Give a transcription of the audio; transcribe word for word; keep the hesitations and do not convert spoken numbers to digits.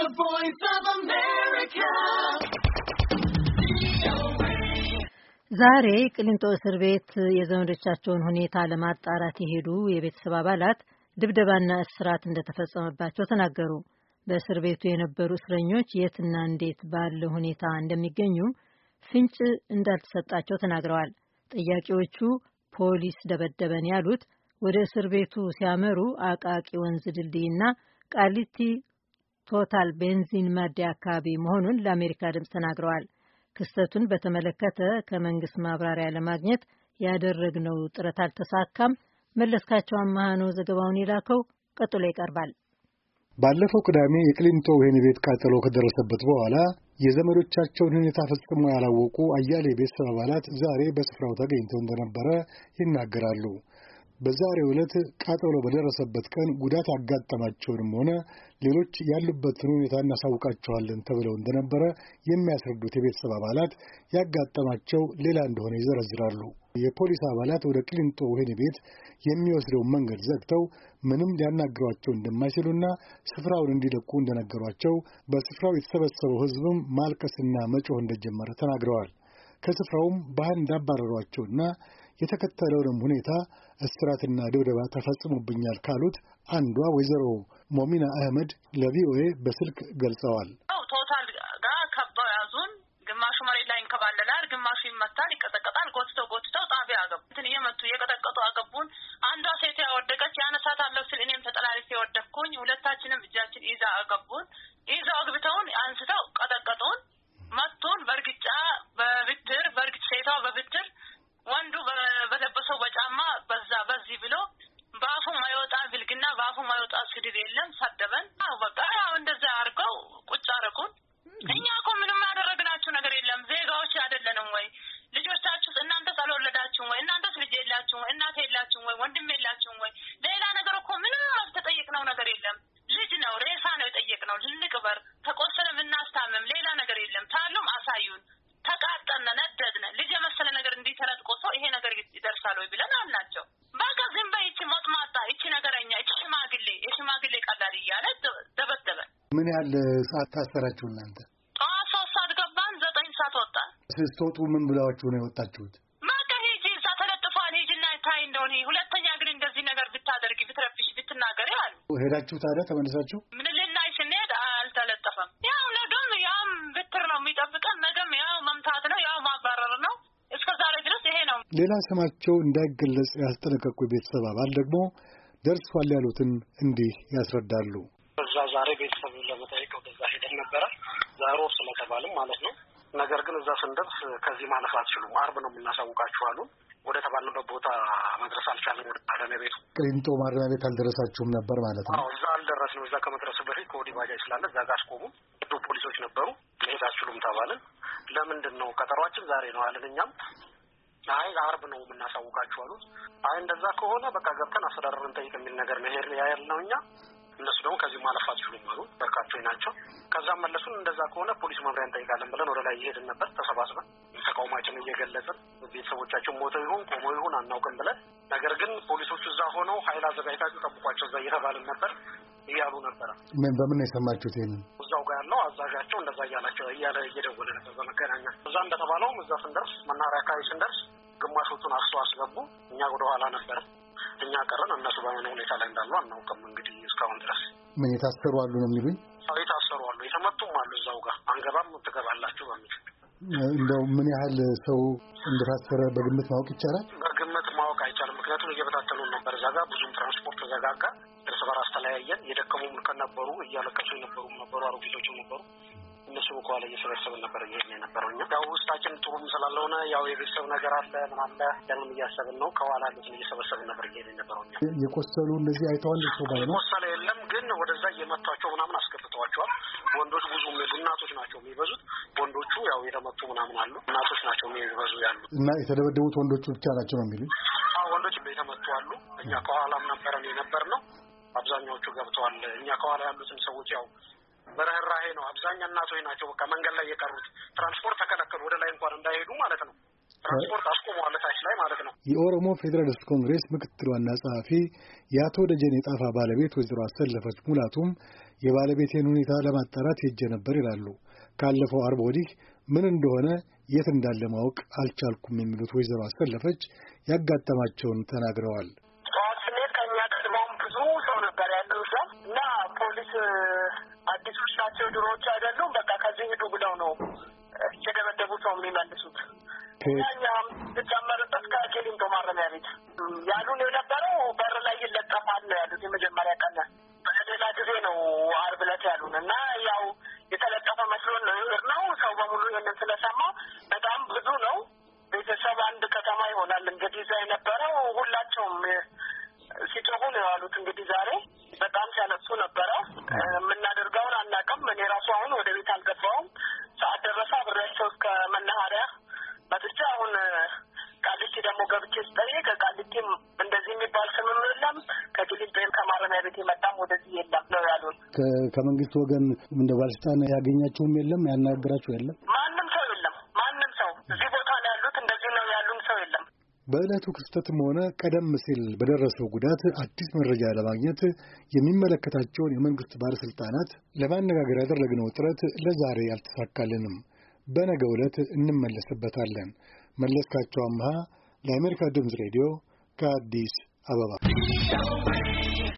The Voice of America. ዛሬ ቅሊንጦ እስር ቤት የዘመዶቻቸውን ሁኔታ ለማጣራት የሄዱ የቤተሰብ አባላት ድብደባና እስራት እንደተፈጸመባቸው ተናገሩ። በእስር ቤቱ የነበሩ እስረኞች የትና እንዴት ባለ ሁኔታ እንደሚገኙ ፍንጭ እንዳልተሰጣቸው ተናግረዋል። ጥያቄዎቹ ፖሊስ ደበደበን ያሉት ወደ እስር ቤቱ ሲያመሩ አቃቂ ወንዝ ድልድይና ቃሊቲ ቶታል ቤንዚን ማደያ አካባቢ መሆኑን ለአሜሪካ ድምፅ ተናግረዋል። ክስተቱን በተመለከተ ከመንግስት ማብራሪያ ለማግኘት ያደረግነው ጥረት አልተሳካም። መለስካቸው አማሃ ነው ዘገባውን የላከው፣ ቀጥሎ ይቀርባል። ባለፈው ቅዳሜ የቅሊንጦ ወህኒ ቤት ቃጠሎ ከደረሰበት በኋላ የዘመዶቻቸውን ሁኔታ ፈጽሞ ያላወቁ አያሌ ቤተሰብ አባላት ዛሬ በስፍራው ተገኝተው እንደነበረ ይናገራሉ። በዛሬው ዕለት ቃጠሎ በደረሰበት ቀን ጉዳት ያጋጠማቸውንም ሆነ ሌሎች ያሉበትን ሁኔታ እናሳውቃቸዋለን ተብለው እንደነበረ የሚያስረዱት የቤተሰብ አባላት ያጋጠማቸው ሌላ እንደሆነ ይዘረዝራሉ። የፖሊስ አባላት ወደ ቅሊንጦ ወህኒ ቤት የሚወስደውን መንገድ ዘግተው ምንም ሊያናግሯቸው እንደማይችሉና ስፍራውን እንዲለቁ እንደነገሯቸው፣ በስፍራው የተሰበሰበው ሕዝብም ማልቀስና መጮህ እንደጀመረ ተናግረዋል። ከስፍራውም ባህል እንዳባረሯቸውና የተከተለውንም ሁኔታ እስራትና ድብደባ ተፈጽሞብኛል ካሉት አንዷ ወይዘሮ ሞሚና አህመድ ለቪኦኤ በስልክ ገልጸዋል። ቶታል ጋር ከበው ያዙን። ግማሹ መሬት ላይ እንከባለላል፣ ግማሹ ይመታል፣ ይቀጠቀጣል። ጎትተው ጎትተው ጣቢያ አገቡ። እንትን እየመቱ እየቀጠቀጡ አገቡን። አንዷ ሴት ያወደቀች ያነሳታለሁ ስል እኔም ተጠላልፌ ወደቅኩኝ። ሁለታችንም እጃችን ይዛ አገቡን። ይዘው አግብተውን አንስተው ቀጠቀጡን፣ መቱን። በእርግጫ በብትር በእርግጥ ሴቷ በብትር ወንዱ በለበሰው በጫማ በዛ በዚህ ብሎ ባፉ ማይወጣ ብልግና ባፉ ማይወጣ ስድብ የለም። ሰደበን። አው በቃ ያው እንደዛ አድርገው ቁጭ አደረጉን። እኛ እኮ ምንም ያደረግናችሁ ነገር የለም። ዜጋዎች አይደለንም ወይ? ልጆቻችሁስ እናንተስ አልወለዳችሁም ወይ? እናንተስ ልጅ የላችሁም ወይ? እናት የላችሁም ወይ? ወንድም የላችሁም ወይ? ሌላ ነገር እኮ ምንም አልተጠየቅነው ነገር የለም። ልጅ ነው ሬሳ ነው የጠየቅነው። ልንቅበር ተቆሰለ ምናስታመም ሌላ ነገር የለም። ታሉም አሳዩን። ተቃጠነ ነደድነ ልጅ የመሰለ ነገር እንዲተረጥቆ ሰው ይሄ ነገር ይደርሳል ወይ ብለን አልናቸው። በቃ ዝም በይ እቺ ሞጥማጣ እቺ ነገረኛ እቺ ሽማግሌ የሽማግሌ ቀላል እያለ ደበደበን። ምን ያህል ሰዓት ታሰራችሁ እናንተ? ጠዋት ሶስት ሰዓት ገባን፣ ዘጠኝ ሰዓት ወጣን። ስትወጡ ምን ብላችሁ ነው የወጣችሁት? በቃ ሂጂ እዛ ተለጥፏል ሂጂና ታይ እንደሆነ ሁለተኛ ግን እንደዚህ ነገር ብታደርጊ ብትረብሽ ብትናገሪ አሉ። ሄዳችሁ ታዲያ ተመልሳችሁ? ምን ልናይ ስንሄድ አልተለጠፈም። ያው ነገም ያም ብትር ነው የሚጠብቀን፣ ነገም ያው መምታት ነው ያው ማባረር ነው። እስከ ዛሬ ድረስ ይሄ ነው። ሌላ ስማቸው እንዳይገለጽ ያስጠነቀቁ ቤተሰብ አባል ደግሞ ደርሷል ያሉትን እንዲህ ያስረዳሉ። እዛ ዛሬ ቤተሰብ ለመጠየቅ ወደዛ ሄደን ነበረ፣ ዛሬ ስለተባለም ማለት ነው። ነገር ግን እዛ ስንደርስ ከዚህ ማለፍ አትችሉም፣ አርብ ነው የምናሳውቃችሁ አሉ። ወደ ተባልንበት ቦታ መድረስ አልቻለም። ወደ ማረሚያ ቤቱ ቅሊንጦ ማረሚያ ቤት አልደረሳችሁም ነበር ማለት ነው? አዎ እዛ አልደረስንም። እዛ ከመድረስ በፊት ከወዲህ ባጃጅ ስላለ እዛ ጋር አስቆሙ። ዶ ፖሊሶች ነበሩ። መሄድ አትችሉም ተባልን። ለምንድን ነው ቀጠሯችን ዛሬ ነው አለን። እኛም አይ አርብ ነው የምናሳውቃችሁ አሉት። አይ እንደዛ ከሆነ በቃ ገብተን አስተዳደርን ጠይቅ የሚል ነገር ነው ሄር ያልነው እኛ። እነሱ ደግሞ ከዚህ ማለፍ አትችሉም አሉ። በርካቶች ናቸው። ከዛም መለሱን። እንደዛ ከሆነ ፖሊስ መምሪያ እንጠይቃለን ብለን ወደ ላይ እየሄድን ነበር ተሰባስበን ተቃውሟችንን እየገለጽን ቤተሰቦቻችን ሞተው ይሁን ቆመው ይሁን አናውቅም ብለን። ነገር ግን ፖሊሶቹ እዛ ሆነው ኃይል አዘጋጅታችሁ ጠብቋቸው እዛ እየተባልን ነበር እያሉ ነበረ። ምን በምን ነው የሰማችሁት? ይሄንን እዛው ጋር ያለው አዛዣቸው እንደዛ እያላቸው እያለ እየደወለ ነበር በመገናኛ። እዛ እንደተባለውም እዛ ስንደርስ መናኸሪያ አካባቢ ስንደርስ ግማሾቹን አስቶ አስገቡ። እኛ ወደ ኋላ ነበር። እኛ ቀረን። እነሱ በምን ሁኔታ ላይ እንዳሉ አናውቅም። እንግዲህ እስካሁን ድረስ ምን የታሰሩ አሉ ነው የሚሉኝ? አዎ የታሰሩ አሉ፣ የተመቱም አሉ። እዛው ጋር አንገባም ትገባላችሁ በሚል እንደው ምን ያህል ሰው እንደታሰረ በግምት ማወቅ ይቻላል? በግምት ማወቅ አይቻልም። ምክንያቱም እየበታተኑን ነበር። እዛ ጋር ብዙም ትራንስፖርት ተዘጋጋ። እርስ በራስ ተለያየን። የደከሙም ከነበሩ እያለቀሱ የነበሩም ነበሩ፣ አሮጊቶችም ነበሩ። እነሱ ከኋላ እየሰበሰብን ነበር እየሄድን የነበረው። እኛ ያው ውስጣችን ጥሩም ስላልሆነ ያው የቤተሰብ ነገር አለ ምን አለ ያንን እያሰብን ነው። ከኋላ ያሉትን እየሰበሰብን ነበር እየሄድን የነበረው። እኛ የቆሰሉ እነዚህ አይተዋል? እሱ ጋር ነው ቆሰለ የለም፣ ግን ወደዛ እየመቷቸው ምናምን አስገብተዋቸዋል። ወንዶች ብዙ እናቶች ናቸው የሚበዙት። ወንዶቹ ያው የተመቱ ምናምን አሉ፣ እናቶች ናቸው የሚበዙ ያሉት። እና የተደበደቡት ወንዶቹ ብቻ ናቸው ነው የሚሉኝ? አዎ ወንዶች የተመቱ አሉ። እኛ ከኋላም ነበረን የነበር ነው። አብዛኛዎቹ ገብተዋል። እኛ ከኋላ ያሉትን ሰዎች ያው በረህራሄ ነው። አብዛኛው እናቶች ናቸው። በቃ መንገድ ላይ የቀሩት ትራንስፖርት ተከለከሉ። ወደ ላይ እንኳን እንዳይሄዱ ማለት ነው። ትራንስፖርት አስቆመዋል ታች ላይ ማለት ነው። የኦሮሞ ፌዴራሊስት ኮንግሬስ ምክትል ዋና ጸሐፊ የአቶ ደጀኔ ጣፋ ባለቤት ወይዘሮ አሰለፈች ሙላቱም የባለቤቴን ሁኔታ ለማጣራት ሄጄ ነበር ይላሉ። ካለፈው አርብ ወዲህ ምን እንደሆነ የት እንዳለ ማወቅ አልቻልኩም የሚሉት ወይዘሮ አሰለፈች ያጋጠማቸውን ተናግረዋል። ጠዋት ስንሄድ ከእኛ ቀድሞም ብዙ ሰው ነበር ያለው እና ፖሊስ አዲሶች ናቸው ድሮዎች አይደሉም፣ በቃ ከዚህ ሂዱ ብለው ነው የደበደቡ ሰው የሚመልሱት። እኛም ተጨመረበት ከቂሊንጦ ማረሚያ ቤት ያሉን የነበረው በር ላይ ይለጠፋል ነው ያሉት። የመጀመሪያ ቀን በሌላ ጊዜ ነው ዓርብ ዕለት ያሉን እና ያው የተለጠፈ መስሎን ነው የሄድነው። ሰው በሙሉ ይሄንን ስለሰማ በጣም ብዙ ነው። ቤተሰብ አንድ ከተማ ይሆናል እንግዲህ እዛ የነበረው ሁላቸውም ሲጮሁ ነው ያሉት። እንግዲህ ዛሬ በጣም ሲያለቅሱ ነበረ። የምናደርገውን አናውቅም። እኔ ራሱ አሁን ወደ ቤት አልገባሁም። ሰዓት ደረሰ አብሬያቸው እስከ መናኸሪያ መጥቼ አሁን ቃሊቲ ደግሞ ገብቼ ስጠይቅ ቃሊቲም እንደዚህ የሚባል ስምም የለም፣ ከቂሊንጦም ከማረሚያ ቤት የመጣም ወደዚህ የለም ነው ያሉት። ከመንግስት ወገን እንደ ባለስልጣን ያገኛችሁም የለም፣ ያናገራችሁ የለም? ማንም ሰው የለም። ማንም ሰው እዚህ ቦታ ነው ያሉት እንደዚህ ነው ያሉን ሰው የለም። በዕለቱ ክስተትም ሆነ ቀደም ሲል በደረሰው ጉዳት አዲስ መረጃ ለማግኘት የሚመለከታቸውን የመንግስት ባለስልጣናት ለማነጋገር ያደረግነው ጥረት ለዛሬ አልተሳካልንም። በነገው ዕለት እንመለስበታለን። መለስካቸው አምሃ ለአሜሪካ ድምፅ ሬዲዮ ከአዲስ አበባ